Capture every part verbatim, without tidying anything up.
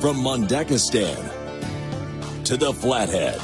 From Mondakistan to the Flathead,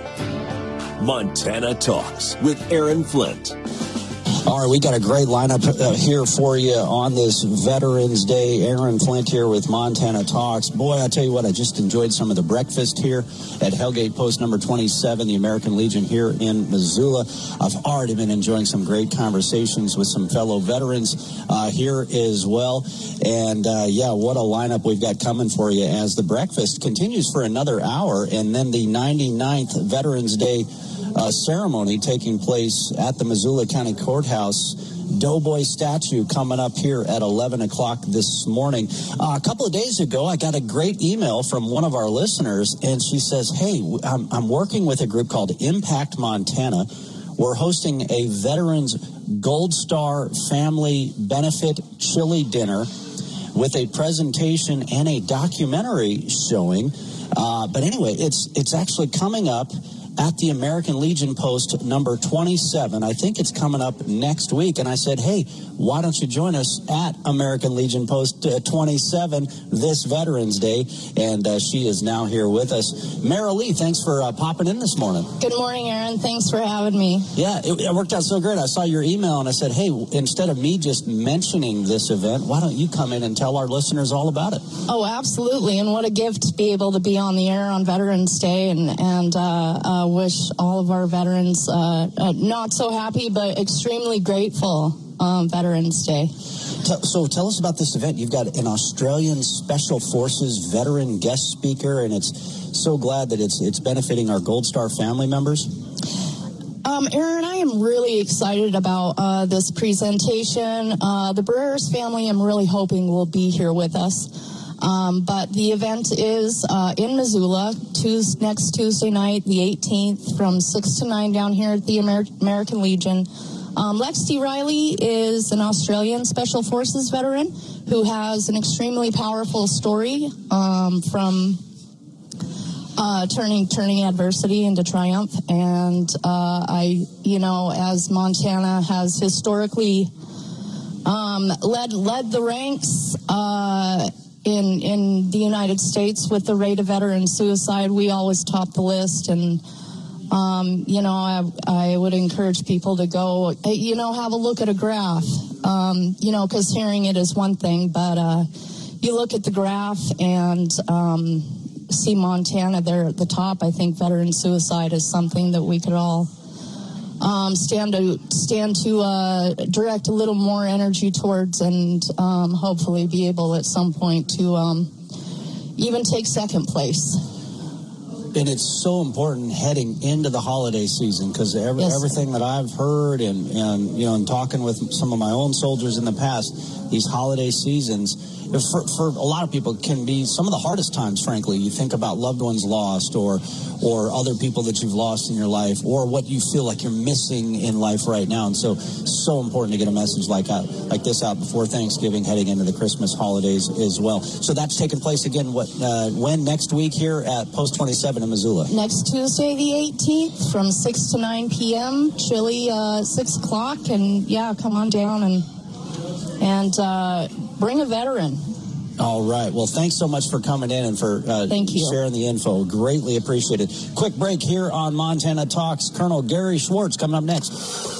Montana Talks with Aaron Flint. All right, we got a great lineup uh, here for you on this Veterans Day. Aaron Flint here with Montana Talks. Boy, I tell you what, I just enjoyed some of the breakfast here at Hellgate Post number twenty-seven, the American Legion here in Missoula. I've already been enjoying some great conversations with some fellow veterans uh, here as well. And, uh, yeah, what a lineup we've got coming for you as the breakfast continues for another hour. And then the ninety-ninth Veterans Day Uh, ceremony taking place at the Missoula County Courthouse. Doughboy statue coming up here at eleven o'clock this morning. Uh, a couple of days ago, I got a great email from one of our listeners, and she says, hey, I'm, I'm working with a group called Impact Montana. We're hosting a Veterans Gold Star Family Benefit Chili Dinner with a presentation and a documentary showing. Uh, but anyway, it's it's actually coming up at the American Legion Post number twenty-seven. I think it's coming up next week. And I said, hey, why don't you join us at American Legion Post uh, twenty-seven this Veterans Day? And uh, she is now here with us. Mara Lee, thanks for uh, popping in this morning. Good morning, Aaron. Thanks for having me. Yeah, it, it worked out so great. I saw your email and I said, hey, instead of me just mentioning this event, why don't you come in and tell our listeners all about it? Oh, absolutely. And what a gift to be able to be on the air on Veterans Day and, and uh, uh, wish all of our veterans uh, uh, not so happy, but extremely grateful um, Veterans Day. So tell us about this event. You've got an Australian Special Forces veteran guest speaker, and it's so glad that it's it's benefiting our Gold Star family members. Um, Aaron, I am really excited about uh, this presentation. Uh, the Breers family, I'm really hoping, will be here with us. Um, but the event is uh, in Missoula, Tuesday, next Tuesday night, the eighteenth, from six to nine down here at the Amer- American Legion. Um, Lex D. Riley is an Australian Special Forces veteran who has an extremely powerful story um, from uh, turning turning adversity into triumph. And uh, I, you know, as Montana has historically um, led led the ranks uh, in in the United States with the rate of veteran suicide, we always top the list. And Um, you know, I, I would encourage people to go, you know, have a look at a graph, um, you know, because hearing it is one thing, but uh, you look at the graph and um, see Montana there at the top. I think veteran suicide is something that we could all um, stand to stand to uh, direct a little more energy towards, and um, hopefully be able at some point to um, even take second place. And it's so important heading into the holiday season, because every, yes. everything that I've heard and, and, you know, and talking with some of my own soldiers in the past, these holiday seasons, for, for a lot of people, can be some of the hardest times, frankly. You think about loved ones lost, or or other people that you've lost in your life, or what you feel like you're missing in life right now. And so, so important to get a message like uh, like this out before Thanksgiving, heading into the Christmas holidays as well. So that's taking place again, what uh, when next week here at Post twenty-seven in Missoula? Next Tuesday, the eighteenth, from six to nine p.m., chilly uh, six o'clock. And, yeah, come on down and, and uh, bring a veteran. All right. Well, thanks so much for coming in and for uh, Thank you. sharing the info. Greatly appreciated. Quick break here on Montana Talks. Colonel Gary Schwartz coming up next.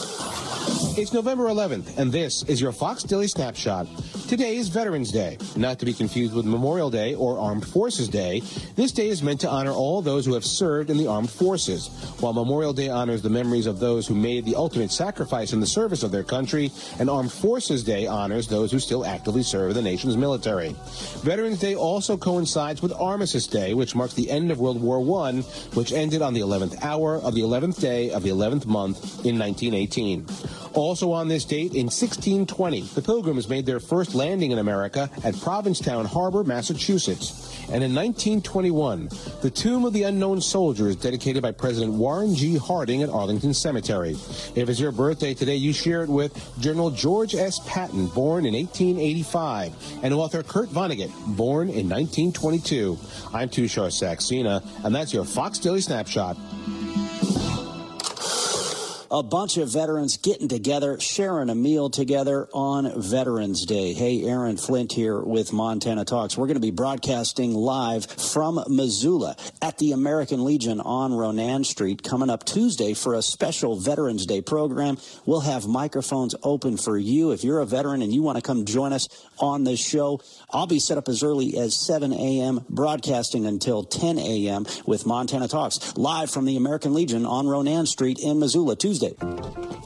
It's November eleventh, and this is your Fox Daily Snapshot. Today is Veterans Day, not to be confused with Memorial Day or Armed Forces Day. This day is meant to honor all those who have served in the armed forces. While Memorial Day honors the memories of those who made the ultimate sacrifice in the service of their country, and Armed Forces Day honors those who still actively serve in the nation's military. Veterans Day also coincides with Armistice Day, which marks the end of World War One, which ended on the eleventh hour of the eleventh day of the eleventh month in nineteen eighteen. Also on this date, in sixteen twenty, the Pilgrims made their first landing in America at Provincetown Harbor, Massachusetts. And in nineteen twenty-one, the Tomb of the Unknown Soldier is dedicated by President Warren G. Harding at Arlington Cemetery. If it's your birthday today, you share it with General George S. Patton, born in eighteen eighty-five, and author Kurt Vonnegut, born in nineteen twenty-two. I'm Tushar Saxena, and that's your Fox Daily Snapshot. a bunch of veterans getting together, sharing a meal together on Veterans Day. Hey, Aaron Flint here with Montana Talks. We're going to be broadcasting live from Missoula at the American Legion on Ronan Street coming up Tuesday for a special Veterans Day program. We'll have microphones open for you. If you're a veteran and you want to come join us on this show, I'll be set up as early as seven a.m., broadcasting until ten a.m. with Montana Talks, live from the American Legion on Ronan Street in Missoula, Tuesday. Mommy,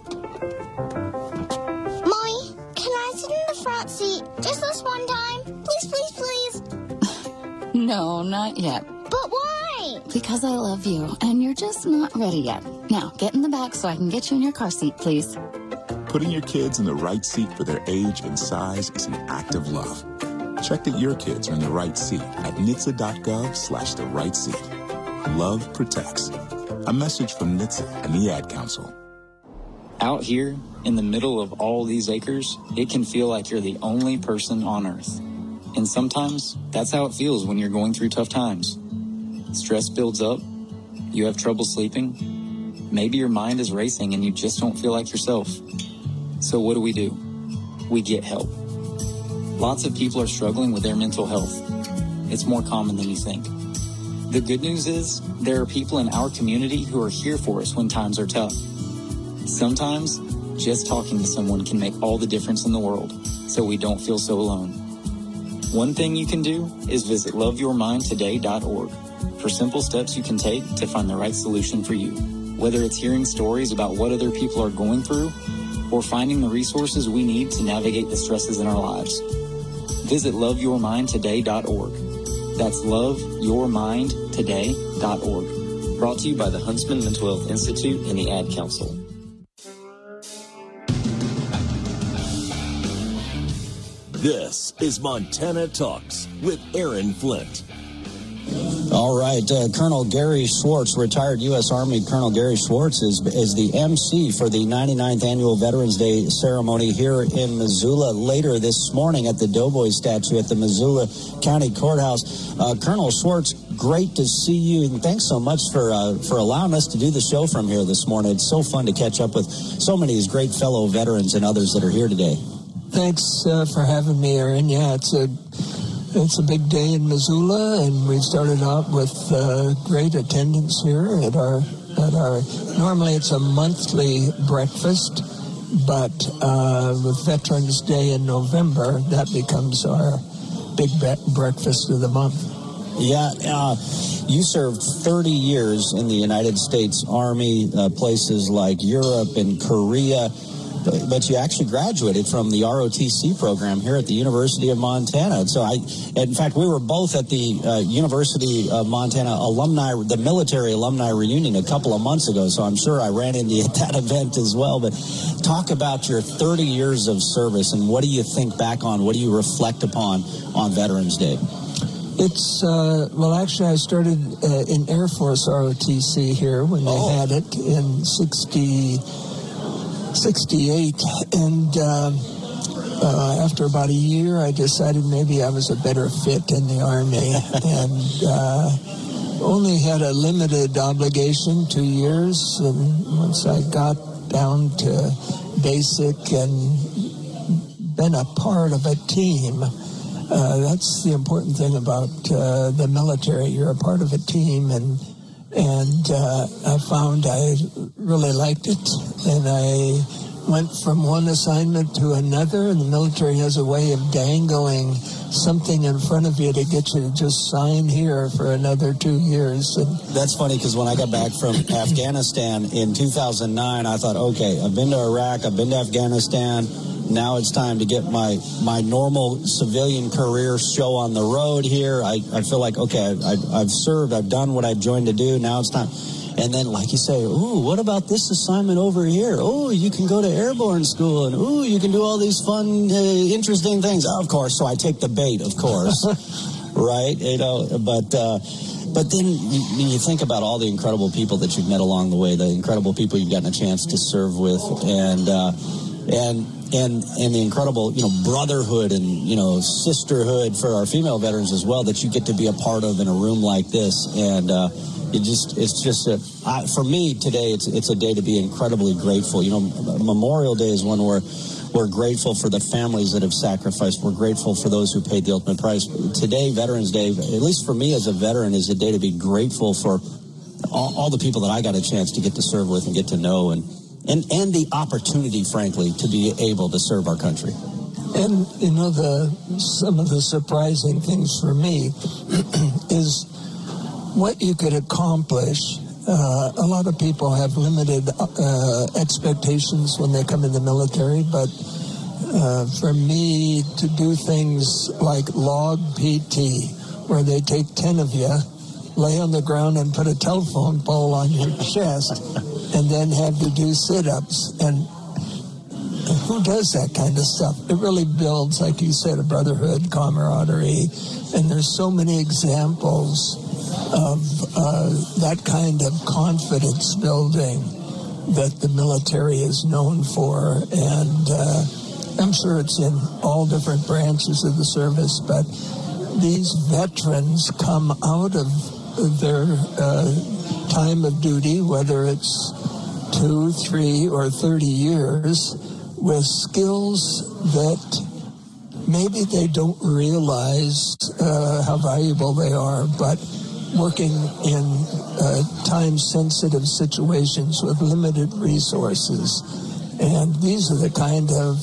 can I sit in the front seat just this one time? Please, please, please. No, not yet. But why? Because I love you, and you're just not ready yet. Now, get in the back so I can get you in your car seat, please. Putting your kids in the right seat for their age and size is an act of love. Check that your kids are in the right seat at N H T S A dot gov slash the right seat. Love protects. A message from N H T S A and the Ad Council. Out here, in the middle of all these acres, it can feel like you're the only person on Earth. And sometimes, that's how it feels when you're going through tough times. Stress builds up, you have trouble sleeping, maybe your mind is racing and you just don't feel like yourself. So what do we do? We get help. Lots of people are struggling with their mental health. It's more common than you think. The good news is, there are people in our community who are here for us when times are tough. Sometimes, just talking to someone can make all the difference in the world, so we don't feel so alone. One thing you can do is visit love your mind today dot org for simple steps you can take to find the right solution for you. Whether it's hearing stories about what other people are going through, or finding the resources we need to navigate the stresses in our lives. Visit love your mind today dot org. That's love your mind today dot org. Brought to you by the Huntsman Mental Health Institute and the Ad Council. This is Montana Talks with Aaron Flint. All right, uh, Colonel Gary Schwartz, retired U S Army Colonel Gary Schwartz, is is the M C for the ninety-ninth Annual Veterans Day ceremony here in Missoula later this morning at the Doughboy statue at the Missoula County Courthouse. Uh, Colonel Schwartz, great to see you, and thanks so much for uh, for allowing us to do the show from here this morning. It's so fun to catch up with so many of these great fellow veterans and others that are here today. Thanks uh, for having me, Aaron. Yeah, it's a It's a big day in Missoula, and we started out with uh, great attendance here at our at our. Normally, it's a monthly breakfast, but uh, with Veterans Day in November, that becomes our big be- breakfast of the month. Yeah, uh, you served thirty years in the United States Army, uh, places like Europe and Korea. But you actually graduated from the R O T C program here at the University of Montana. So I, in fact, we were both at the uh, University of Montana alumni, the military alumni reunion a couple of months ago. So I'm sure I ran into you at that event as well. But talk about your thirty years of service and what do you think back on? What do you reflect upon on Veterans Day? It's, uh, well, actually, I started uh, in Air Force R O T C here when they oh. had it in sixty sixty-eight, and uh, uh, after about a year, I decided maybe I was a better fit in the Army, and uh, only had a limited obligation, two years, and once I got down to basic and been a part of a team, uh, that's the important thing about uh, the military. You're a part of a team, and And uh, I found I really liked it, and I went from one assignment to another, and the military has a way of dangling something in front of you to get you to just sign here for another two years. And that's funny, because when I got back from Afghanistan in two thousand nine, I thought, okay, I've been to Iraq, I've been to Afghanistan, now it's time to get my, my normal civilian career show on the road here. I, I feel like, okay, I, I've served, I've done what I've joined to do, now it's time. And then, like you say, ooh, what about this assignment over here? Oh, you can go to airborne school, and ooh, you can do all these fun, uh, interesting things. Oh, of course, so I take the bait, of course, right? You know, but uh, but then you, you think about all the incredible people that you've met along the way, the incredible people you've gotten a chance to serve with, and uh, and and and the incredible, you know, brotherhood and, you know, sisterhood for our female veterans as well that you get to be a part of in a room like this, and. Uh, it just it's just a, I, for me today it's it's a day to be incredibly grateful. You know, Memorial Day is one where we're grateful for the families that have sacrificed. We're grateful for those who paid the ultimate price. Today, Veterans Day, at least for me as a veteran, is a day to be grateful for all, all the people that I got a chance to get to serve with and get to know, and and and the opportunity, frankly, to be able to serve our country. And, you know, the some of the surprising things for me is what you could accomplish. Uh, a lot of people have limited uh, expectations when they come in the military, but uh, for me to do things like log P T, where they take ten of you, lay on the ground and put a telephone pole on your chest, and then have you do sit-ups, and who does that kind of stuff? It really builds, like you said, a brotherhood, camaraderie, and there's so many examples of uh, that kind of confidence building that the military is known for. And uh, I'm sure it's in all different branches of the service, but these veterans come out of their uh, time of duty, whether it's two, three, or thirty years, with skills that maybe they don't realize uh, how valuable they are, but working in uh, time-sensitive situations with limited resources. And these are the kind of,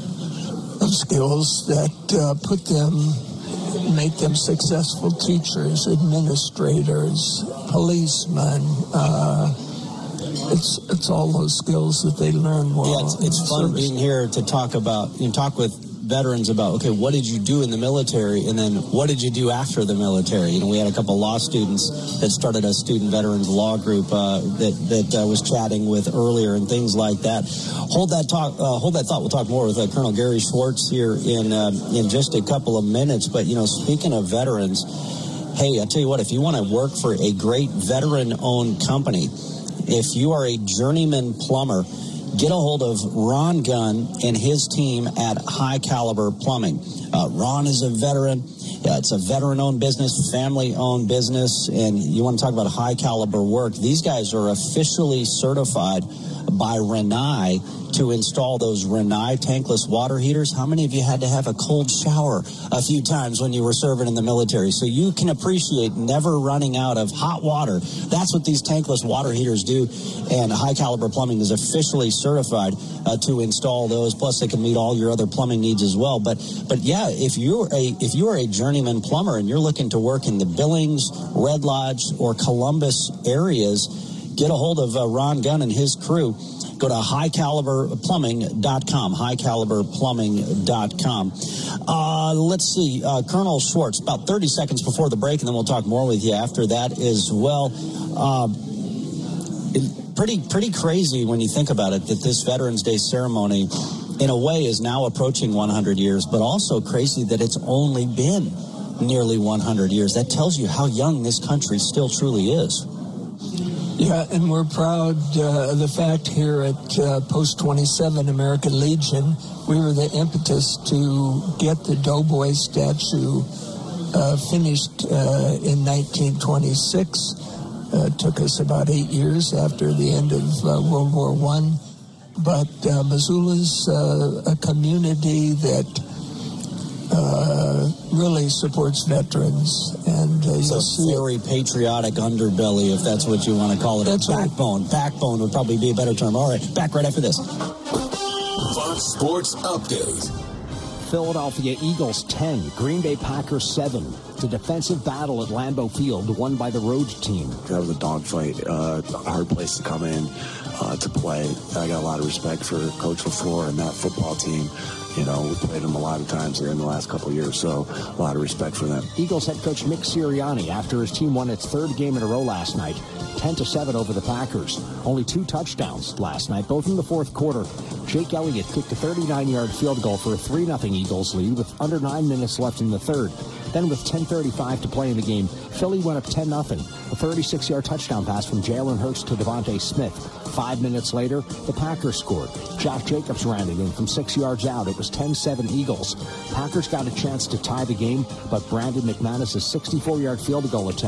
of skills that uh, put them, make them successful teachers, administrators, policemen. Uh, it's it's all those skills that they learn while yeah, it's, it's fun service. Being here to talk about, you know, talk with veterans about, okay, what did you do in the military, and then what did you do after the military? You know, we had a couple of law students that started a student veterans law group uh, that that uh, was chatting with earlier, and things like that. Hold that talk, uh, hold that thought. We'll talk more with uh, Colonel Gary Schwartz here in uh, in just a couple of minutes. But you know, speaking of veterans, hey, I tell you what, if you want to work for a great veteran-owned company, if you are a journeyman plumber, get a hold of Ron Gunn and his team at High Caliber Plumbing. Uh, Ron is a veteran. Yeah, it's a veteran-owned business, family-owned business, and you want to talk about high caliber work. These guys are officially certified by Rinnai to install those Rinnai tankless water heaters. How many of you had to have a cold shower a few times when you were serving in the military? So you can appreciate never running out of hot water. That's what these tankless water heaters do, and High Caliber Plumbing is officially certified uh, to install those. Plus, they can meet all your other plumbing needs as well. But, but yeah, if you're a if you are a journeyman plumber and you're looking to work in the Billings, Red Lodge, or Columbus areas, get a hold of uh, Ron Gunn and his crew. Go to high caliber plumbing dot com, high caliber plumbing dot com. Uh, let's see, uh, Colonel Schwartz, about thirty seconds before the break, and then we'll talk more with you after that as well. Uh, it, pretty, pretty crazy when you think about it, that this Veterans Day ceremony, in a way, is now approaching one hundred years, but also crazy that it's only been nearly one hundred years. That tells you how young this country still truly is. Yeah, and we're proud uh, of the fact here at uh, Post twenty-seven American Legion, we were the impetus to get the Doughboy statue uh, finished uh, in nineteen twenty-six. Uh, it took us about eight years after the end of uh, World War One. But uh, Missoula's uh, a community that Uh, really supports veterans, and uh, it's a very patriotic underbelly, if that's what you want to call it. That's backbone. Right. Backbone would probably be a better term. All right, back right after this. Fox Sports Update. Philadelphia Eagles ten, Green Bay Packers seven. It's a defensive battle at Lambeau Field, won by the road team. That was a dogfight, uh, a hard place to come in uh, to play. I got a lot of respect for Coach LaFleur and that football team. You know, we played them a lot of times here in the last couple of years, so a lot of respect for them. Eagles head coach Nick Sirianni, after his team won its third game in a row last night, ten to seven over the Packers. Only two touchdowns last night, both in the fourth quarter. Jake Elliott kicked a thirty-nine-yard field goal for a three nothing Eagles lead with under nine minutes left in the third. Then with ten thirty-five to play in the game, Philly went up ten nothing. A thirty-six-yard touchdown pass from Jalen Hurts to Devontae Smith. Five minutes later, the Packers scored. Josh Jacobs ran it in from six yards out. It was ten seven Eagles. Packers got a chance to tie the game, but Brandon McManus' sixty-four-yard field goal attempt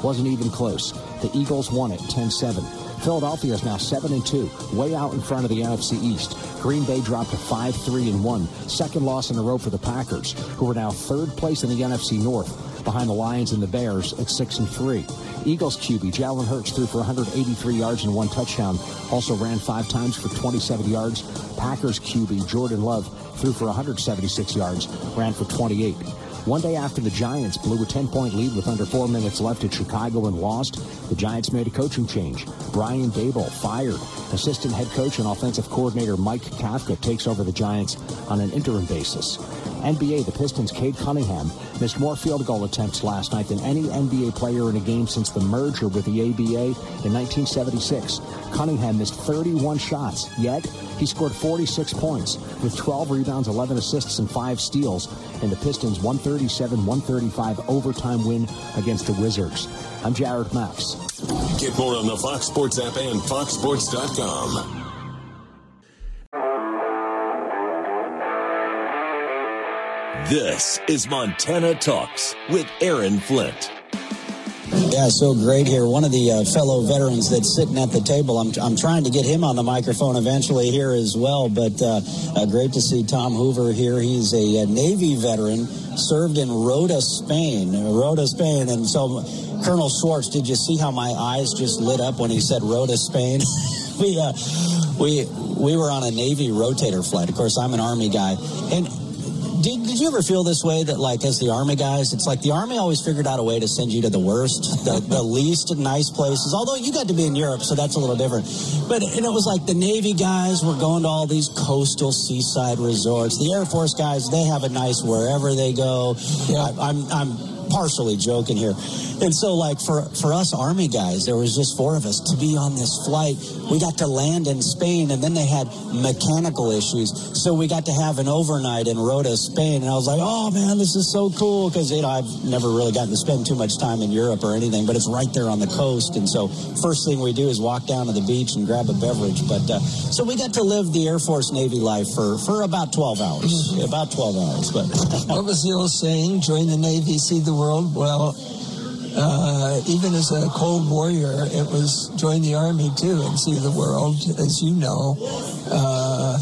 Wasn't even close. The Eagles won it ten seven. Philadelphia is now seven and two, way out in front of the N F C East. Green Bay dropped to five three and one, second loss in a row for the Packers, who are now third place in the N F C North, behind the Lions and the Bears at six and three. Eagles Q B Jalen Hurts threw for one hundred eighty-three yards and one touchdown, also ran five times for twenty-seven yards. Packers Q B Jordan Love threw for one hundred seventy-six yards, ran for twenty-eight. One day after the Giants blew a ten-point lead with under four minutes left at Chicago and lost, the Giants made a coaching change. Brian Daboll fired. Assistant head coach and offensive coordinator Mike Kafka takes over the Giants on an interim basis. N B A, the Pistons' Cade Cunningham missed more field goal attempts last night than any N B A player in a game since the merger with the A B A in nineteen seventy-six. Cunningham missed thirty-one shots, yet he scored forty-six points with twelve rebounds, eleven assists, and five steals in the Pistons' one thirty-seven one thirty-five overtime win against the Wizards. I'm Jared Max. Get more on the Fox Sports app and fox sports dot com. This is Montana Talks with Aaron Flint. Yeah, so great here. One of the uh, fellow veterans that's sitting at the table. I'm I'm trying to get him on the microphone eventually here as well, but uh, uh, great to see Tom Hoover here. He's a, a Navy veteran, served in Rota, Spain. Rota, Spain. And so, Colonel Schwartz, did you see how my eyes just lit up when he said Rota, Spain? we, uh, we, we were on a Navy rotator flight. Of course, I'm an Army guy. And Did, did you ever feel this way, that like as the Army guys, it's like the Army always figured out a way to send you to the worst, the, the least nice places, although you got to be in Europe, so that's a little different. But and it was like the Navy guys were going to all these coastal seaside resorts. The Air Force guys, they have a nice wherever they go. Yeah. I, I'm I'm partially joking here. And so, like, for, for us Army guys, there was just four of us to be on this flight. We got to land in Spain, and then they had mechanical issues. So we got to have an overnight in Rota, Spain. And I was like, oh, man, this is so cool. Because, you know, I've never really gotten to spend too much time in Europe or anything, but it's right there on the coast. And so first thing we do is walk down to the beach and grab a beverage. But uh, so we got to live the Air Force Navy life for, for about twelve hours. Mm-hmm. About twelve hours. But what was the old saying? Join the Navy, see the world. Well, Uh, even as a Cold Warrior, it was join the Army, too, and see the world, as you know. Uh,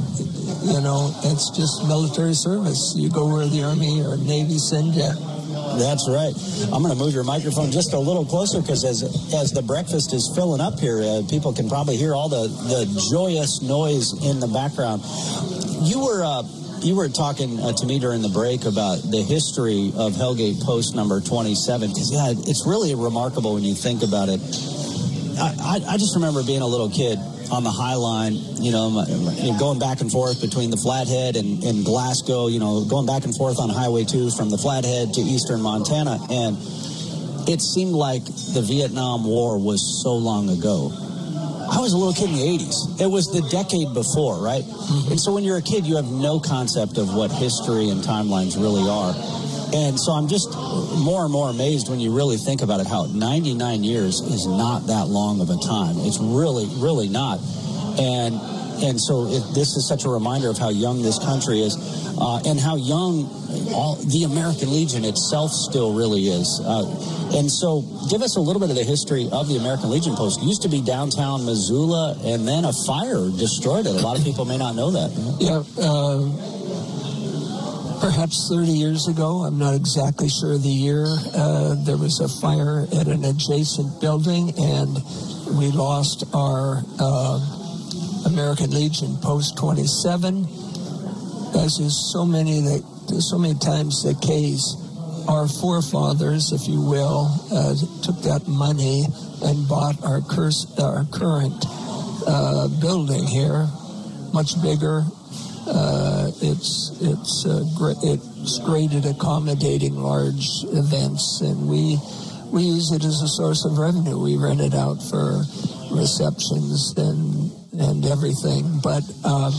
you know, it's just military service. You go where the Army or Navy send you. That's right. I'm going to move your microphone just a little closer because as as the breakfast is filling up here, uh, people can probably hear all the, the joyous noise in the background. You were... Uh, You were talking uh, to me during the break about the history of Hellgate Post number twenty-seven. Because, yeah, it's really remarkable when you think about it. I, I, I just remember being a little kid on the High Line, you know, going back and forth between the Flathead and, and Glasgow, you know, going back and forth on Highway two from the Flathead to eastern Montana. And it seemed like the Vietnam War was so long ago. I was a little kid in the eighties. It was the decade before, right? Mm-hmm. And so when you're a kid, you have no concept of what history and timelines really are. And so I'm just more and more amazed when you really think about it, how ninety-nine years is not that long of a time. It's really, really not. And and so it, this is such a reminder of how young this country is uh, and how young all, the American Legion itself still really is. Uh, and so give us a little bit of the history of the American Legion Post. It used to be downtown Missoula, and then a fire destroyed it. A lot of people may not know that. Yeah, uh, perhaps thirty years ago, I'm not exactly sure the year, uh, there was a fire at an adjacent building, and we lost our uh, American Legion Post twenty-seven. As is so many that so many times the case, our forefathers, if you will, uh, took that money and bought our, curse, our current uh, building here, much bigger. Uh, it's it's uh, great. It's great at accommodating large events, and we we use it as a source of revenue. We rent it out for receptions and and everything, but um,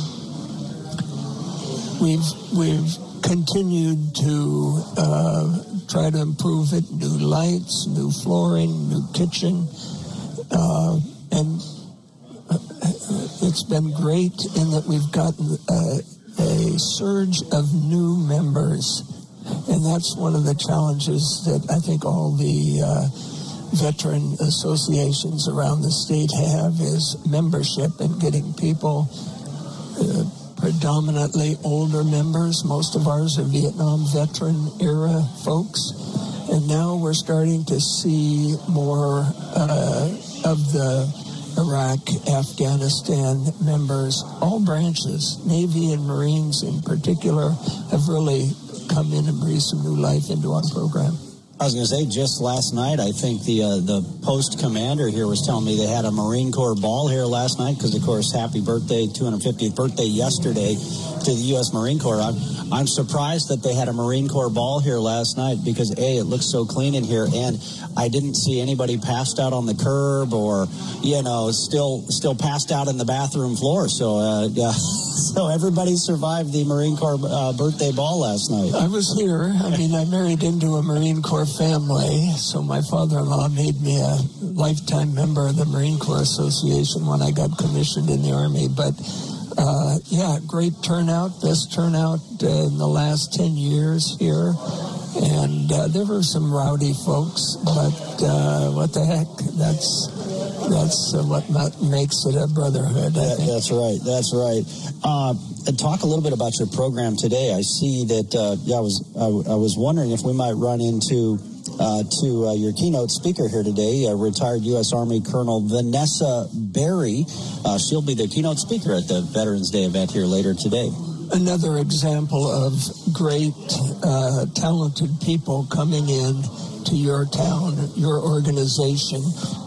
we've we've. continued to uh, try to improve it. New lights, new flooring, new kitchen. Uh, and it's been great in that we've gotten a, a surge of new members. And that's one of the challenges that I think all the uh, veteran associations around the state have is membership and getting people, uh, predominantly older members. Most of ours are Vietnam veteran era folks. And now we're starting to see more uh, of the Iraq, Afghanistan members, all branches, Navy and Marines in particular, have really come in and breathed some new life into our program. I was going to say, just last night, I think the uh, the post commander here was telling me they had a Marine Corps ball here last night because, of course, happy birthday, two hundred fiftieth birthday yesterday to the U S Marine Corps. I'm, I'm surprised that they had a Marine Corps ball here last night because, A, it looks so clean in here, and I didn't see anybody passed out on the curb or, you know, still still passed out in the bathroom floor. So, uh, yeah. So everybody survived the Marine Corps uh, birthday ball last night. I was here. I mean, I married into a Marine Corps family, so my father-in-law made me a lifetime member of the Marine Corps Association when I got commissioned in the Army. But, uh, yeah, great turnout, best turnout uh, in the last ten years here. And uh, there were some rowdy folks, but uh, what the heck, that's... That's uh, what makes it a brotherhood, I think. That's right. That's right. Uh, talk a little bit about your program today. I see that. Uh, yeah, I was. I, I was wondering if we might run into uh, to uh, your keynote speaker here today, uh, retired U S Army Colonel Vanessa Berry. Uh, she'll be the keynote speaker at the Veterans Day event here later today. Another example of great, uh, talented people coming in to your town, your organization,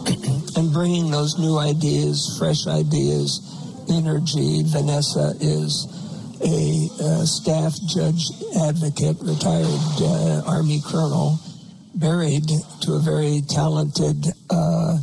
and bringing those new ideas, fresh ideas, energy. Vanessa is a uh, staff judge advocate, retired uh, Army colonel, married to a very talented uh,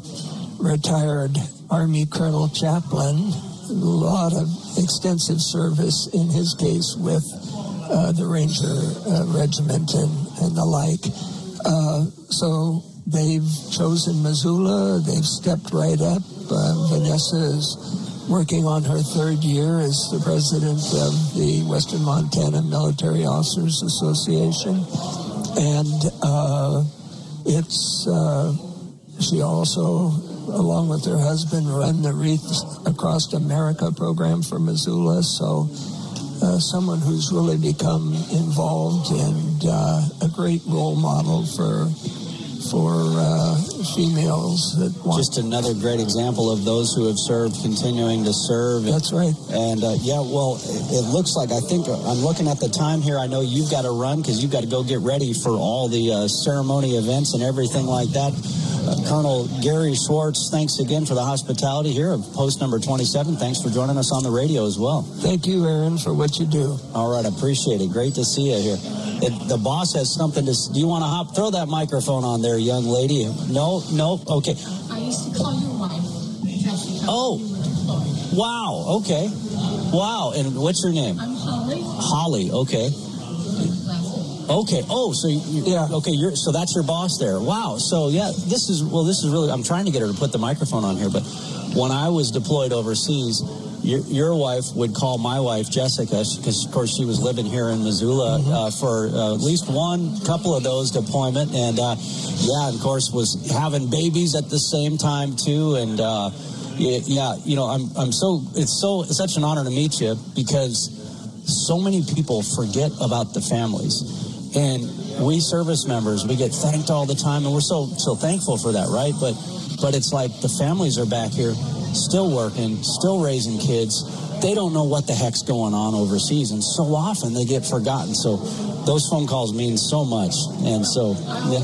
retired Army colonel chaplain. A lot of extensive service in his case with uh, the Ranger uh, Regiment and, and the like. Uh, so they've chosen Missoula. They've stepped right up. Uh, Vanessa is working on her third year as the president of the Western Montana Military Officers Association. And uh, it's uh, she also, along with her husband, run the Wreaths Across America program for Missoula. So Uh, someone who's really become involved and uh, a great role model for for uh, females that want. Just another great example of those who have served continuing to serve. That's right. And uh, yeah, well, it, it looks like, I think I'm looking at the time here. I know you've got to run because you've got to go get ready for all the uh, ceremony events and everything like that. Uh, Colonel Gary Schwartz, thanks again for the hospitality here of post number twenty-seven. Thanks for joining us on the radio as well. Thank you, Aaron, for what you do. All right, I appreciate it. Great to see you here. It, the boss has something to... Do you want to hop? Throw that microphone on there, young lady. No, no, okay. I used to call your wife. Oh, wow, okay. Wow, and what's your name? I'm Holly. Holly, okay. Okay. Oh, so you, yeah. Okay. You're so that's your boss there. Wow. So yeah, this is well. This is really. I'm trying to get her to put the microphone on here, but when I was deployed overseas, your, your wife would call my wife Jessica because, of course, she was living here in Missoula mm-hmm. uh, for uh, at least one couple of those deployment, and uh, yeah, and of course, was having babies at the same time too, and uh, yeah, you know, I'm I'm so it's so it's such an honor to meet you because so many people forget about the families. And we service members, we get thanked all the time, and we're so so thankful for that, right? But but it's like the families are back here, still working, still raising kids. They don't know what the heck's going on overseas, and so often they get forgotten. So those phone calls mean so much, and so yeah.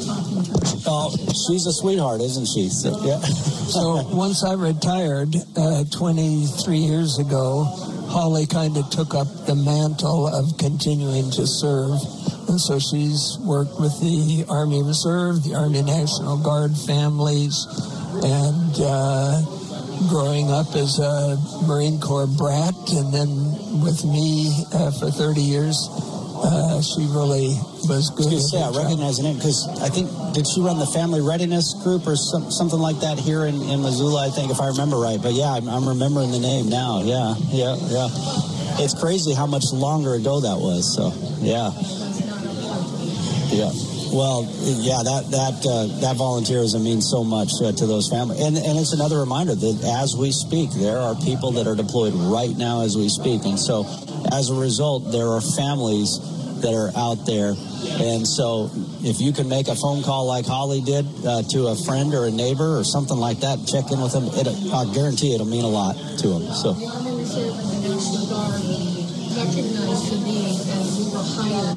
Oh, she's a sweetheart, isn't she? So, yeah. So once I retired uh, twenty-three years ago, Holly kind of took up the mantle of continuing to serve. And so she's worked with the Army Reserve, the Army National Guard families, and uh, growing up as a Marine Corps brat, and then with me uh, for thirty years, uh, she really was good. I was going to say, I recognize the name because I think, did she run the Family Readiness Group or some, something like that here in, in Missoula, I think, if I remember right. But yeah, I'm, I'm remembering the name now. Yeah, yeah, yeah. It's crazy how much longer ago that was, so yeah. Yeah. Well, yeah, that that uh, that volunteerism means so much uh, to those families, and and it's another reminder that as we speak, there are people that are deployed right now as we speak, and so as a result, there are families that are out there, and so if you can make a phone call like Holly did uh, to a friend or a neighbor or something like that, check in with them. It, I guarantee it'll mean a lot to them. So. The Army Reserve and the National Guard recognized the need, and we were hired.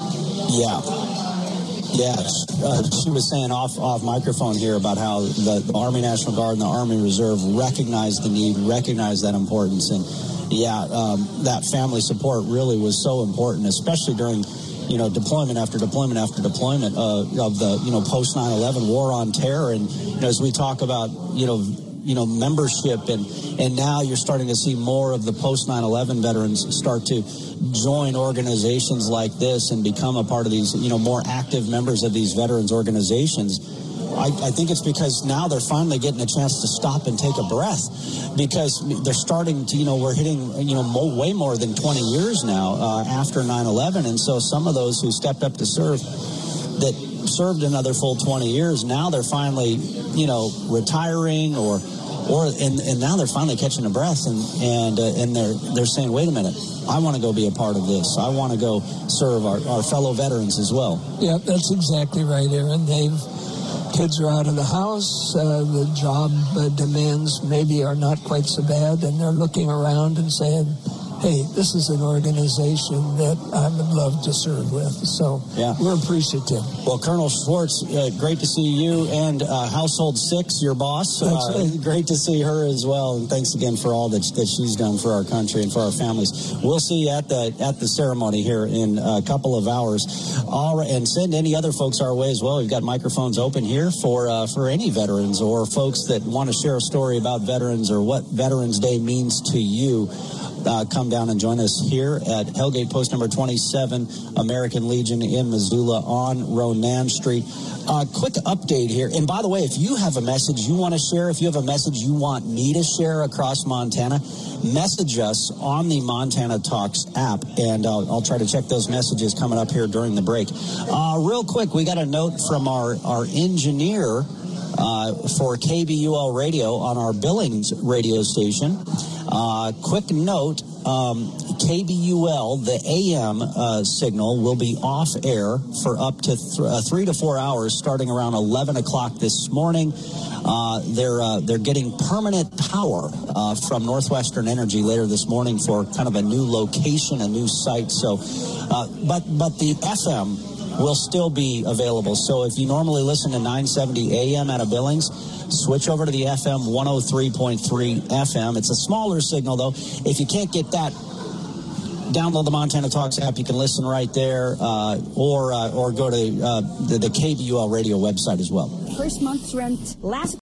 Yeah. Yeah, uh, she was saying off off microphone here about how the, the Army National Guard and the Army Reserve recognize the need, recognize that importance, and yeah, um, that family support really was so important, especially during, you know, deployment after deployment after deployment uh, of the, you know, post nine eleven war on terror, and you know, as we talk about, you know. you know, membership, and, and now you're starting to see more of the post nine eleven veterans start to join organizations like this and become a part of these, you know, more active members of these veterans organizations. I, I think it's because now they're finally getting a chance to stop and take a breath, because they're starting to, you know, we're hitting, you know, mo- way more than twenty years now uh, after nine eleven. And so some of those who stepped up to serve that served another full twenty years, now they're finally, you know, retiring or or and, and now they're finally catching a breath, and and uh, and they're they're saying, wait a minute, I want to go be a part of this. I want to go serve our, our fellow veterans as well. Yeah, that's exactly right, Aaron. They've kids are out of the house. Uh, the job uh, demands maybe are not quite so bad, and they're looking around and saying, hey, this is an organization that I would love to serve with. So yeah. We're appreciative. Well, Colonel Schwartz, uh, great to see you, and uh, Household Six, your boss. Uh, right. Great to see her as well, and thanks again for all that, that she's done for our country and for our families. We'll see you at the at the ceremony here in a couple of hours. All right, and send any other folks our way as well. We've got microphones open here for uh, for any veterans or folks that want to share a story about veterans or what Veterans Day means to you. Uh, come down and join us here at Hellgate Post number twenty-seven, American Legion in Missoula on Ronan Street. Uh, quick update here. And by the way, if you have a message you want to share, if you have a message you want me to share across Montana, message us on the Montana Talks app, and uh, I'll try to check those messages coming up here during the break. Uh, real quick, we got a note from our, our engineer uh, for K B U L Radio on our Billings radio station. Uh, quick note, um, K B U L, the A M uh, signal, will be off air for up to th- uh, three to four hours starting around eleven o'clock this morning. Uh, they're uh, they're getting permanent power uh, from Northwestern Energy later this morning for kind of a new location, a new site. So, uh, but but the F M will still be available. So if you normally listen to nine seventy A M out of Billings, switch over to the F M one oh three point three F M. It's a smaller signal, though. If you can't get that, download the Montana Talks app. You can listen right there, uh, or uh, or go to uh, the, the K B U L radio website as well. First month's rent last.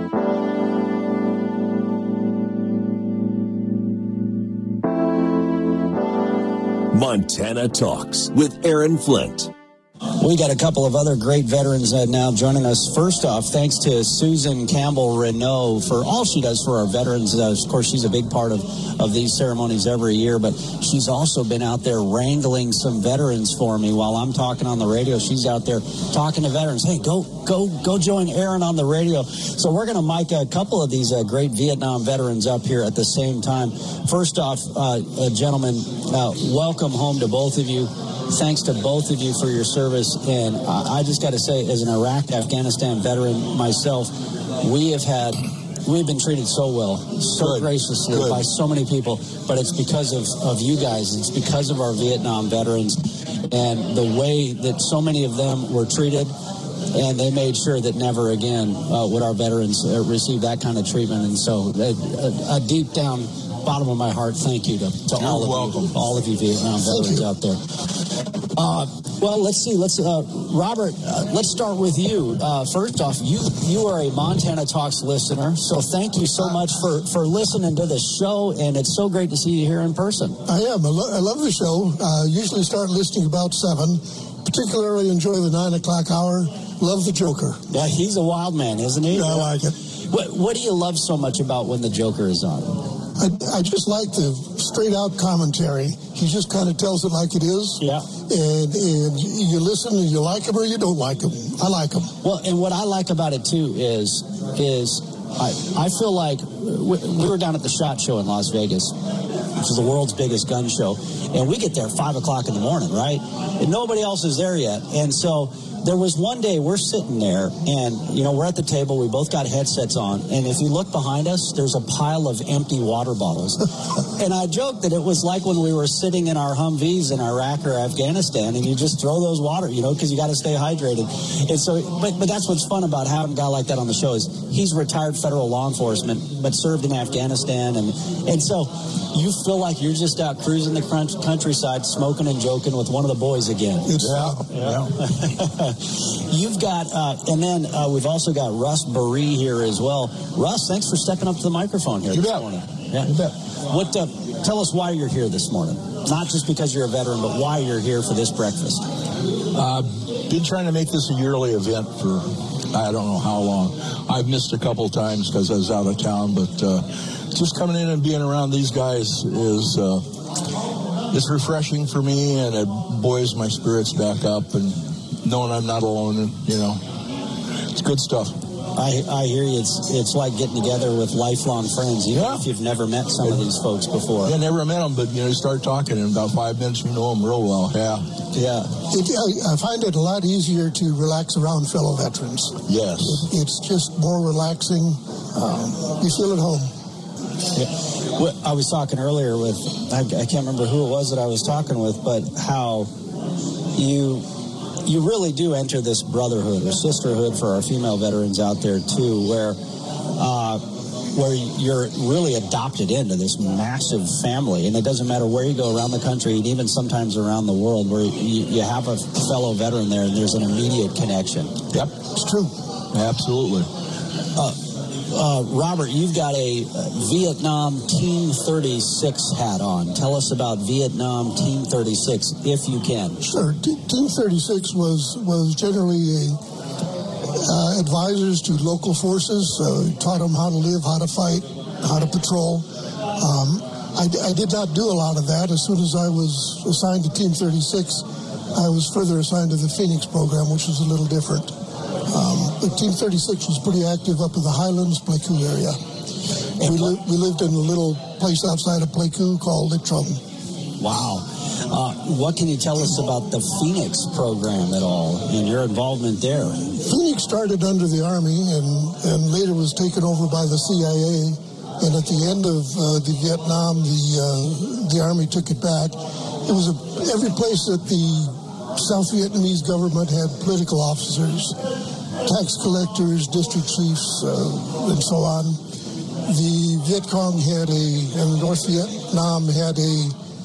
Montana Talks with Aaron Flint. We got a couple of other great veterans uh, now joining us. First off, thanks to Susan Campbell Renault for all she does for our veterans. Uh, of course, she's a big part of, of these ceremonies every year, but she's also been out there wrangling some veterans for me while I'm talking on the radio. She's out there talking to veterans. Hey, go, go, go join Aaron on the radio. So we're going to mic a couple of these uh, great Vietnam veterans up here at the same time. First off, uh, uh, gentlemen, uh, welcome home to both of you. Thanks to both of you for your service. And I just got to say, as an Iraq, Afghanistan veteran myself, we have had, we've been treated so well, so Good. graciously Good. by so many people. But it's because of, of you guys. It's because of our Vietnam veterans and the way that so many of them were treated. And they made sure that never again uh, would our veterans uh, receive that kind of treatment. And so a, a, a deep down bottom of my heart, thank you to, to all of welcome. you, all of you Vietnam veterans out there. Uh, well, let's see. Let's, uh, Robert. Uh, let's start with you. Uh, first off, you you are a Montana Talks listener, so thank you so much for, for listening to the show, and it's so great to see you here in person. I am. I, lo- I love the show. Uh, usually start listening about seven. Particularly enjoy the nine o'clock hour. Love the Joker. Yeah, he's a wild man, isn't he? Yeah, I like it. What What do you love so much about when the Joker is on? I, I just like the straight-out commentary. He just kind of tells it like it is. Yeah. and and you listen and you like them or you don't like them. I like them. Well, and what I like about it too is is I I feel like we, we were down at the SHOT Show in Las Vegas, which is the world's biggest gun show, and we get there at five o'clock in the morning, right? And nobody else is there yet, and so. There was one day we're sitting there and, you know, we're at the table. We both got headsets on. And if you look behind us, there's a pile of empty water bottles. And I joked that it was like when we were sitting in our Humvees in Iraq or Afghanistan and you just throw those water, you know, because you got to stay hydrated. And so, but, but that's what's fun about having a guy like that on the show is he's retired federal law enforcement, but served in Afghanistan. And, and so you feel like you're just out cruising the crunch, countryside, smoking and joking with one of the boys again. It's, yeah. yeah. You've got, uh, and then uh, we've also got Russ Barree here as well. Russ, thanks for stepping up to the microphone here you this bet. morning. Yeah. You bet. What? Uh, tell us why you're here this morning. Not just because you're a veteran, but why you're here for this breakfast. I've uh, been trying to make this a yearly event for I don't know how long. I've missed a couple times because I was out of town, but uh, just coming in and being around these guys is uh, it's refreshing for me, and it buoys my spirits back up, and knowing I'm not alone, and, you know, it's good stuff. I, I hear you. It's it's like getting together with lifelong friends, even yeah. if you've never met some of these folks before. Yeah, never met them, but, you know, you start talking, in about five minutes, you know them real well. Yeah. Yeah. It, I, I find it a lot easier to relax around fellow veterans. Yes. It, it's just more relaxing. Um, you feel at home. Yeah. Well, I was talking earlier with, I, I can't remember who it was that I was talking with, but how you... You really do enter this brotherhood or sisterhood for our female veterans out there too, where uh, where you're really adopted into this massive family, and it doesn't matter where you go around the country, and even sometimes around the world, where you, you have a fellow veteran there, and there's an immediate connection. Yep, it's true. Absolutely. Uh, Uh, Robert, you've got a Vietnam Team thirty-six hat on. Tell us about Vietnam Team thirty-six, if you can. Sure. T- Team thirty-six was was generally a, uh, advisors to local forces. Uh, taught them how to live, how to fight, how to patrol. Um, I, I did not do a lot of that. As soon as I was assigned to Team thirty-six, I was further assigned to the Phoenix program, which was a little different. Um, but Team thirty-six was pretty active up in the Highlands, Pleiku area. We, li- we lived in a little place outside of Pleiku called Litchrum. Wow. Uh, what can you tell us about the Phoenix program at all and your involvement there? Phoenix started under the Army and, and later was taken over by the C I A. And at the end of uh, the Vietnam, the uh, the Army took it back. It was a, every place that the South Vietnamese government had political officers, tax collectors, district chiefs, uh, and so on. The Viet Cong had a, and North Vietnam had a,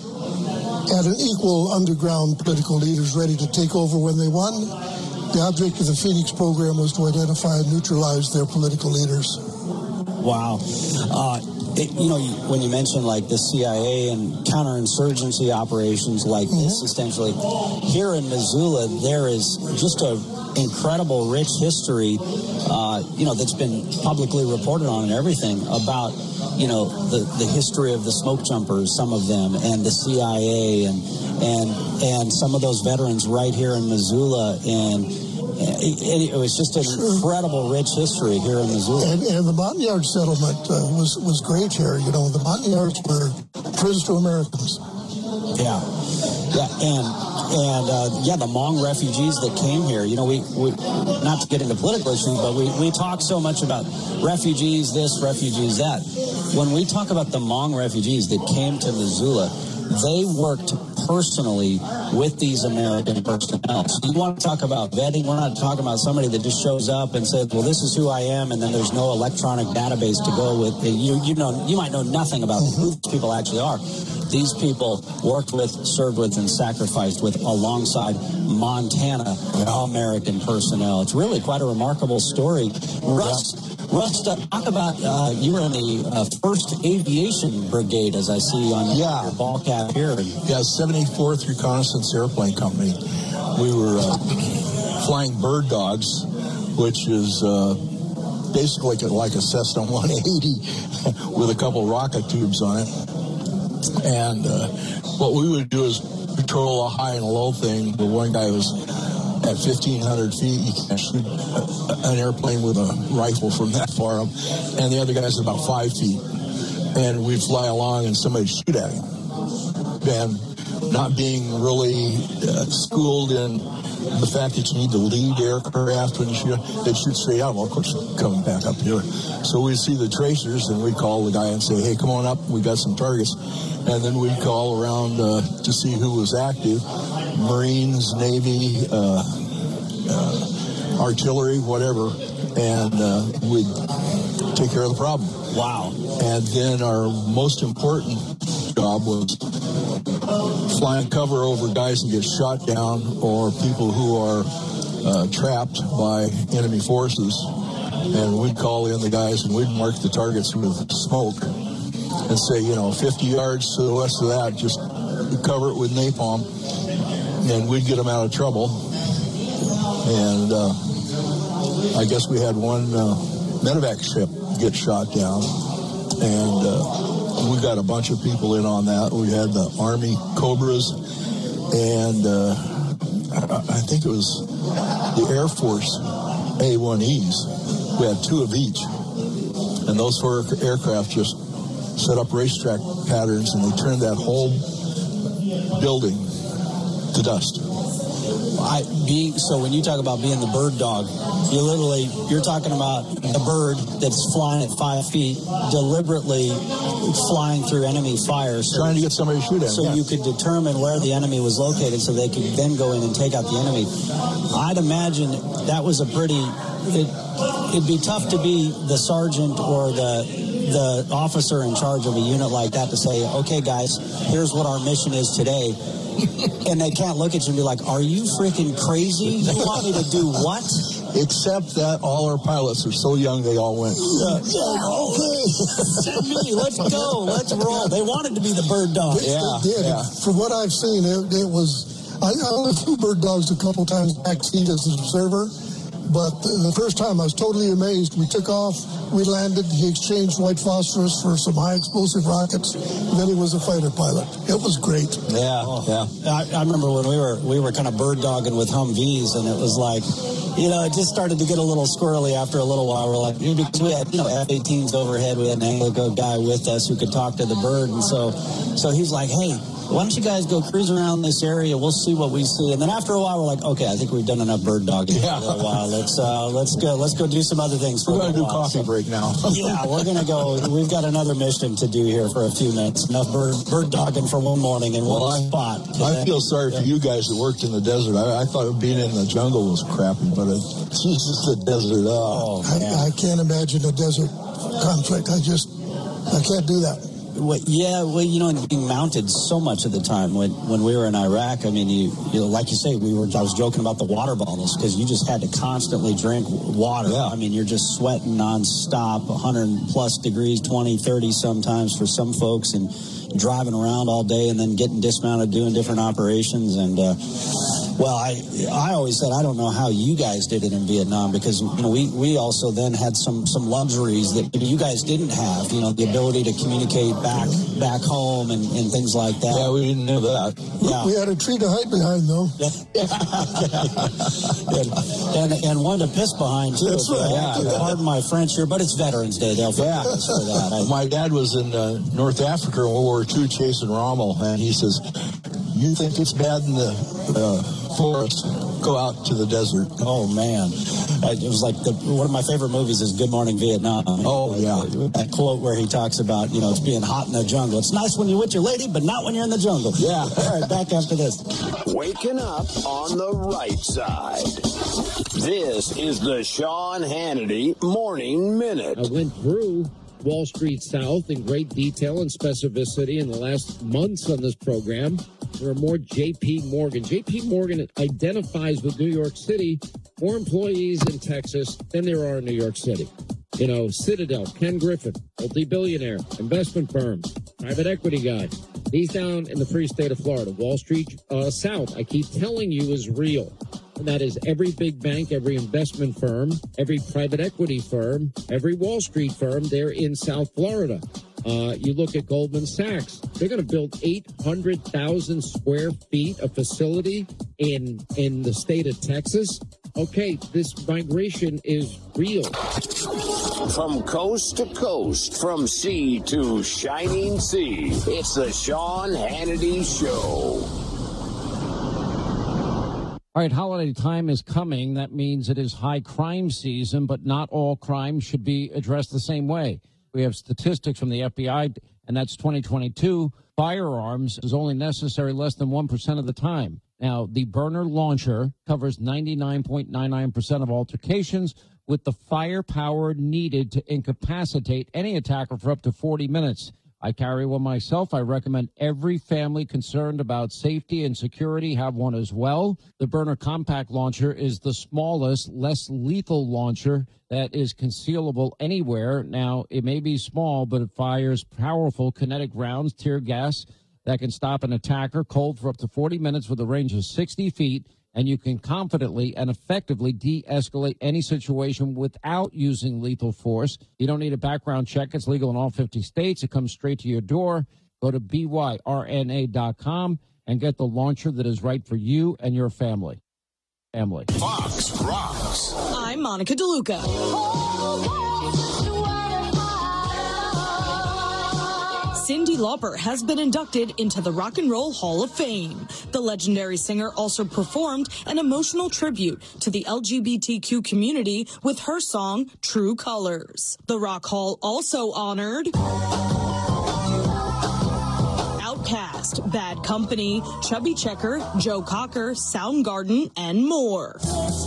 had an equal underground political leaders ready to take over when they won. The object of the Phoenix program was to identify and neutralize their political leaders. Wow. Uh, it, you know, when you mentioned like the C I A and counterinsurgency operations like mm-hmm. this, essentially, here in Missoula, there is just a incredible, rich history, uh, you know, that's been publicly reported on and everything about, you know, the, the history of the smoke jumpers, some of them, and the C I A, and and and some of those veterans right here in Missoula, and it, it was just an incredible, rich history here in Missoula. And, and the Montagnard settlement uh, was was great here. You know, the Montagnards were prisoners to Americans. Yeah, yeah, and and uh, yeah, the Hmong refugees that came here. You know, we, we not to get into political issues, but we we talk so much about refugees this, refugees that. When we talk about the Hmong refugees that came to Missoula, they worked personally with these American personnel. So you want to talk about vetting? We're not talking about somebody that just shows up and says, well, this is who I am, and then there's no electronic database to go with. You you know, you might know nothing about who these people actually are. These people worked with, served with, and sacrificed with alongside Montana American personnel. It's really quite a remarkable story. Russ, Russ, uh, talk about, uh, you were in the uh, first Aviation Brigade, as I see on yeah. your ball cap here. Yeah, seventy-fourth Reconnaissance Airplane Company. We were uh, flying bird dogs, which is uh, basically like a Cessna one eighty with a couple rocket tubes on it. And uh, what we would do is control a high and a low thing. The one guy was at fifteen hundred feet. You can't shoot an airplane with a rifle from that far up. And the other guy's about five feet. And we'd fly along and somebody'd shoot at him. And not being really uh, schooled in the fact that you need to lead aircraft when you shoot, they shoot straight out. Well, of course, coming back up here. So we'd see the tracers, and we'd call the guy and say, hey, come on up, we got some targets. And then we'd call around uh, to see who was active, Marines, Navy, uh, uh, artillery, whatever, and uh, we'd take care of the problem. Wow. And then our most important job was flying cover over guys that get shot down or people who are uh, trapped by enemy forces. And we'd call in the guys and we'd mark the targets with smoke and say, you know, fifty yards to the west of that, just cover it with napalm, and we'd get them out of trouble. And uh, I guess we had one uh, medevac ship get shot down, and uh, we got a bunch of people in on that. We had the Army Cobras, and uh, I think it was the Air Force A one Es. We had two of each, and those four aircraft just set up racetrack patterns, and they turned that whole building to dust. I being so when you talk about being the bird dog, you literally you're talking about a bird that's flying at five feet, deliberately flying through enemy fire, so, trying to get somebody to shoot at. So yeah. you could determine where the enemy was located, so they could then go in and take out the enemy. I'd imagine that was a pretty. It, it'd be tough to be the sergeant or the. the officer in charge of a unit like that to say, okay, guys, here's what our mission is today. And they can't look at you and be like, are you freaking crazy? You want me to do what? Except that all our pilots are so young, they all went, yeah, yeah okay. Send me, let's go, let's roll. They wanted to be the bird dog. They, yeah, they did. Yeah. From what I've seen, it, it was, I, I only flew bird dogs a couple times backseat as an observer. But the first time I was totally amazed. We took off, we landed, he exchanged white phosphorus for some high explosive rockets, and then he was a fighter pilot. It was great. Yeah, oh. yeah. I, I remember when we were we were kind of bird dogging with Humvees, and it was like, you know, it just started to get a little squirrely after a little while. We're like, because we had, you know, F eighteens overhead, we had an Anglico guy with us who could talk to the bird, and so, so he's like, hey, why don't you guys go cruise around this area? We'll see what we see. And then after a while, we're like, okay, I think we've done enough bird dogging yeah. for a while. Let's uh, let's go. Let's go do some other things. For we're going to do while. coffee so, break now. yeah, we're going to go. We've got another mission to do here for a few minutes. Enough bird bird dogging for one morning in well, one I, spot. I feel sorry yeah. for you guys that worked in the desert. I, I thought being in the jungle was crappy, but it, Jesus, the desert. Oh, oh I, I can't imagine a desert conflict. I just I can't do that. Well, yeah, well, you know, and being mounted so much of the time when, when we were in Iraq, I mean, you, you know, like you say, we were. I was joking about the water bottles because you just had to constantly drink water. Yeah. I mean, you're just sweating nonstop, one hundred plus degrees, twenty, thirty sometimes for some folks, and driving around all day and then getting dismounted, doing different operations. And, uh, well, I I always said I don't know how you guys did it in Vietnam because, you know, we, we also then had some, some luxuries that you guys didn't have, you know, the ability to communicate back back home and, and things like that. Yeah, we didn't know that. Yeah. We had a tree to hide behind, though. and, and one to piss behind, too. That's right. Yeah, yeah. Pardon my French here, but it's Veterans Day. They'll forgive us for that. I, my dad was in uh, North Africa in World War Two chasing Rommel, and he says, you think it's bad in the uh, forest? Go out to the desert. Oh, man. It was like the, one of my favorite movies is Good Morning Vietnam. Oh, yeah. That quote where he talks about, you know, it's being hot in the jungle. It's nice when you're with your lady, but not when you're in the jungle. Yeah. All right, back after this. Waking up on the right side. This is the Sean Hannity Morning Minute. I went through Wall Street South in great detail and specificity in the last months on this program. There are more J P. Morgan. J P. Morgan identifies with New York City more employees in Texas than there are in New York City. You know, Citadel, Ken Griffin, multi-billionaire, investment firms, private equity guy. He's down in the free state of Florida. Wall Street uh, South, I keep telling you, is real. And that is every big bank, every investment firm, every private equity firm, every Wall Street firm, they're in South Florida. Uh, you look at Goldman Sachs, they're going to build eight hundred thousand square feet of facility in in the state of Texas. Okay, this migration is real. From coast to coast, from sea to shining sea, it's the Sean Hannity Show. All right, holiday time is coming. That means it is high crime season, but not all crime should be addressed the same way. We have statistics from the F B I, and that's twenty twenty-two. Firearms is only necessary less than one percent of the time. Now, the burner launcher covers ninety-nine point nine nine percent of altercations with the firepower needed to incapacitate any attacker for up to forty minutes. I carry one myself. I recommend every family concerned about safety and security have one as well. The Burner Compact Launcher is the smallest, less lethal launcher that is concealable anywhere. Now, it may be small, but it fires powerful kinetic rounds, tear gas, that can stop an attacker cold for up to forty minutes with a range of sixty feet, and you can confidently and effectively de-escalate any situation without using lethal force. You don't need a background check. It's legal in all fifty states. It comes straight to your door. Go to B Y R N A dot com and get the launcher that is right for you and your family. Family. Fox Rocks. I'm Monica DeLuca. Cyndi Lauper has been inducted into the Rock and Roll Hall of Fame. The legendary singer also performed an emotional tribute to the L G B T Q community with her song, True Colors. The Rock Hall also honored Outkast, Bad Company, Chubby Checker, Joe Cocker, Soundgarden, and more.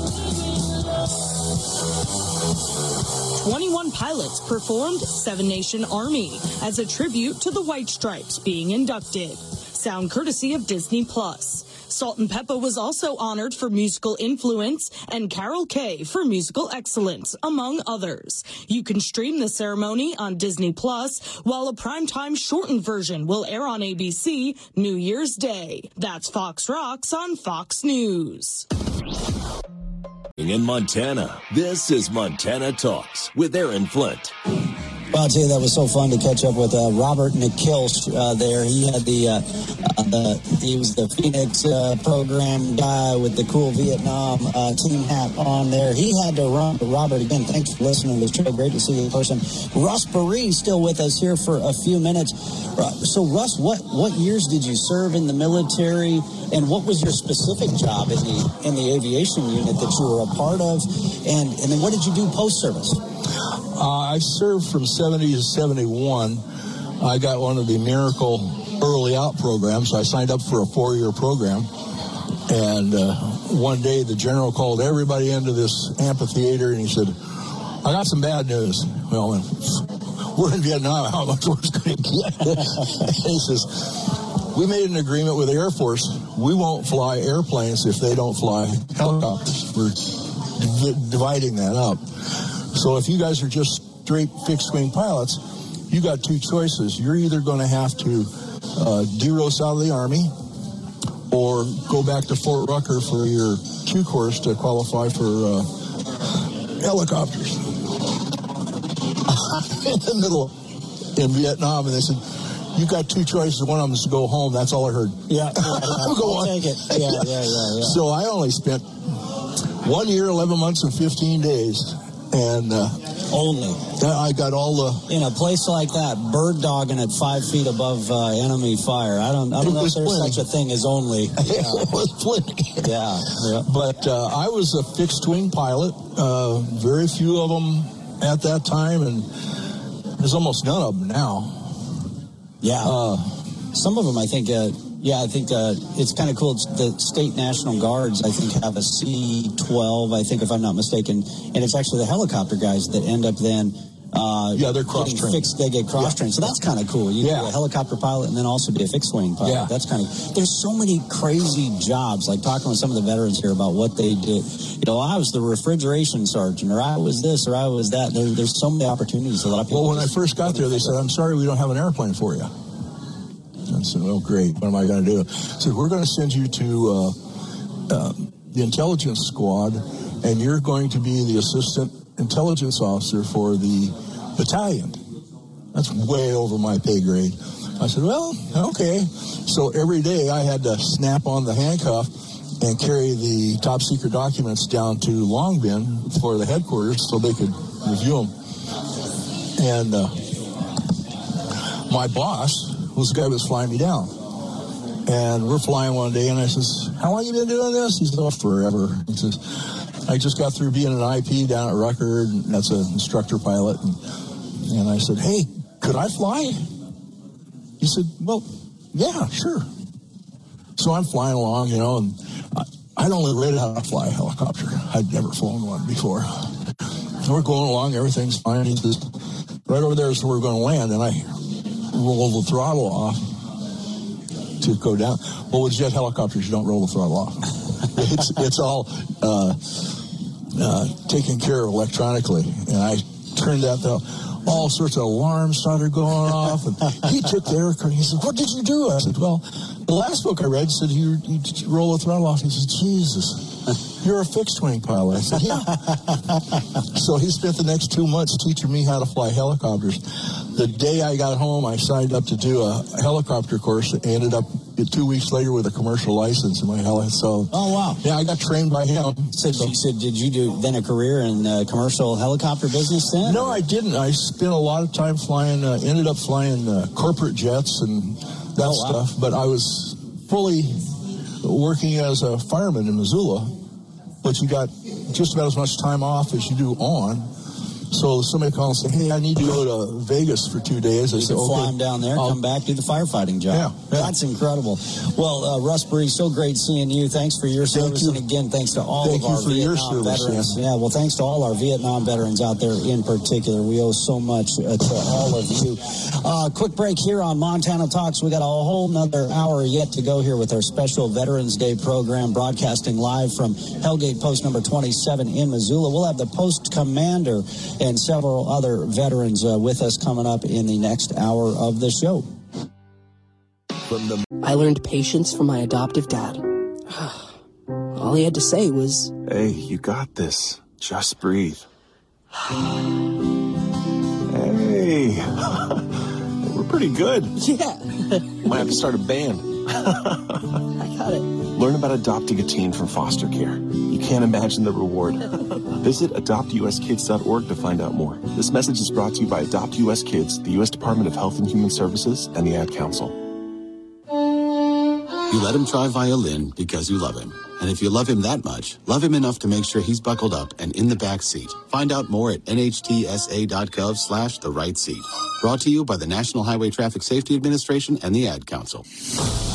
twenty-one Pilots performed Seven Nation Army as a tribute to the White Stripes being inducted. Sound courtesy of Disney Plus. Salt and Peppa was also honored for musical influence, and Carol Kay for musical excellence, among others. You can stream the ceremony on Disney Plus, while a primetime shortened version will air on A B C New Year's Day. That's Fox Rocks on Fox News. In Montana, this is Montana Talks with Aaron Flint. Well, I'll tell you, that was so fun to catch up with uh, Robert McKilch uh, there. He had the, uh, uh, the, he was the Phoenix uh, program guy with the cool Vietnam uh, team hat on there. He had to run. But Robert, again, thanks for listening to the show. Great to see you in person. Russ Baree still with us here for a few minutes. Uh, so, Russ, what, what years did you serve in the military, and what was your specific job in the in the aviation unit that you were a part of, and, and then what did you do post-service? Uh, I served from seventy to seventy-one. I got one of the Miracle Early Out programs. So I signed up for a four-year program. And uh, one day the general called everybody into this amphitheater, and he said, I got some bad news. Well, we're in Vietnam. How much worse could it get? And he says, we made an agreement with the Air Force. We won't fly airplanes if they don't fly helicopters. We're d- dividing that up. So if you guys are just straight fixed-wing pilots, you got two choices. You're either going to have to uh, de-roast out of the Army or go back to Fort Rucker for your Q course to qualify for uh, helicopters. In the middle in Vietnam, and they said, you got two choices. One of them is to go home. That's all I heard. Yeah, I'll go on. Take it. Yeah, yeah, yeah, yeah. So I only spent one year, eleven months, and fifteen days. And uh, only I got all the in a place like that, bird dogging at five feet above uh, enemy fire. I don't, I don't know if there's plenty. Such a thing as only. Yeah. It was plenty. Yeah, yeah. But uh, I was a fixed wing pilot. Uh, very few of them at that time, and there's almost none of them now. Yeah, uh, some of them I think. Uh, Yeah, I think uh, it's kind of cool. It's the State National Guards, I think, have a C twelve, I think, if I'm not mistaken. And it's actually the helicopter guys that end up then uh, yeah, they're cross-trained. Fixed, they get cross-trained. Yeah. So that's kind of cool. You yeah. can be a helicopter pilot and then also be a fixed-wing pilot. Yeah. That's kind of – there's so many crazy jobs, like talking with some of the veterans here about what they did. You know, I was the refrigeration sergeant, or I was this, or I was that. There, there's so many opportunities. A lot of people. Well, when I first got there, they said, I'm sorry, we don't have an airplane for you. I said, well, great. What am I going to do? I said, we're going to send you to uh, uh, the intelligence squad, and you're going to be the assistant intelligence officer for the battalion. That's way over my pay grade. I said, well, okay. So every day I had to snap on the handcuff and carry the top secret documents down to Long Bin for the headquarters so they could review them. And uh, my boss was the guy who was flying me down. And we're flying one day, and I says, how long you been doing this? He says, oh, forever. He says, I just got through being an I P down at Rucker, and that's an instructor pilot. And, and I said, hey, could I fly? He said, well, yeah, sure. So I'm flying along, you know, and I, I'd only read how to fly a helicopter. I'd never flown one before. And we're going along, everything's fine. He says, right over there is where we're going to land, and I roll the throttle off to go down. Well, with jet helicopters, you don't roll the throttle off. it's it's all uh, uh, taken care of electronically. And I turned that, the, all sorts of alarms started going off. And he took the aircraft. He said, what did you do? I said, well, the last book I read said you, you roll the throttle off. He said, Jesus, you're a fixed-wing pilot. I said, yeah. So he spent the next two months teaching me how to fly helicopters. The day I got home, I signed up to do a helicopter course. I ended up two weeks later with a commercial license in my heli. So, oh, wow. Yeah, I got trained by him. So, so, so did you do then a career in uh, commercial helicopter business then? No, I didn't. I spent a lot of time flying, uh, ended up flying uh, corporate jets and that oh, wow. stuff. But I was fully working as a fireman in Missoula, but you got just about as much time off as you do on. So somebody called and said, hey, I need to go to Vegas for two days. I you said, can fly okay. them down there, I'll... come back, do the firefighting job. Yeah, yeah. That's incredible. Well, uh, Russ Bree, so great seeing you. Thanks for your Thank service. You. And again, thanks to all Thank of our Vietnam service, veterans. Yeah. yeah, well, thanks to all our Vietnam veterans out there in particular. We owe so much uh, to all of you. Uh, quick break here on Montana Talks. We got a whole nother hour yet to go here with our special Veterans Day program, broadcasting live from Hellgate Post number twenty-seven in Missoula. We'll have the post commander and several other Other veterans uh, with us coming up in the next hour of the show. From the- I learned patience from my adoptive dad. All he had to say was, hey, you got this. Just breathe. Hey, we're pretty good. Yeah. Might have to start a band. I got it. Learn about adopting a teen from foster care. You can't imagine the reward. Visit adopt u s kids dot org to find out more. This message is brought to you by Adopt U S Kids, the U S Department of Health and Human Services, and the Ad Council. You let him try violin because you love him. And if you love him that much, love him enough to make sure he's buckled up and in the back seat. Find out more at nhtsa.gov slash the right seat. Brought to you by the National Highway Traffic Safety Administration and the Ad Council.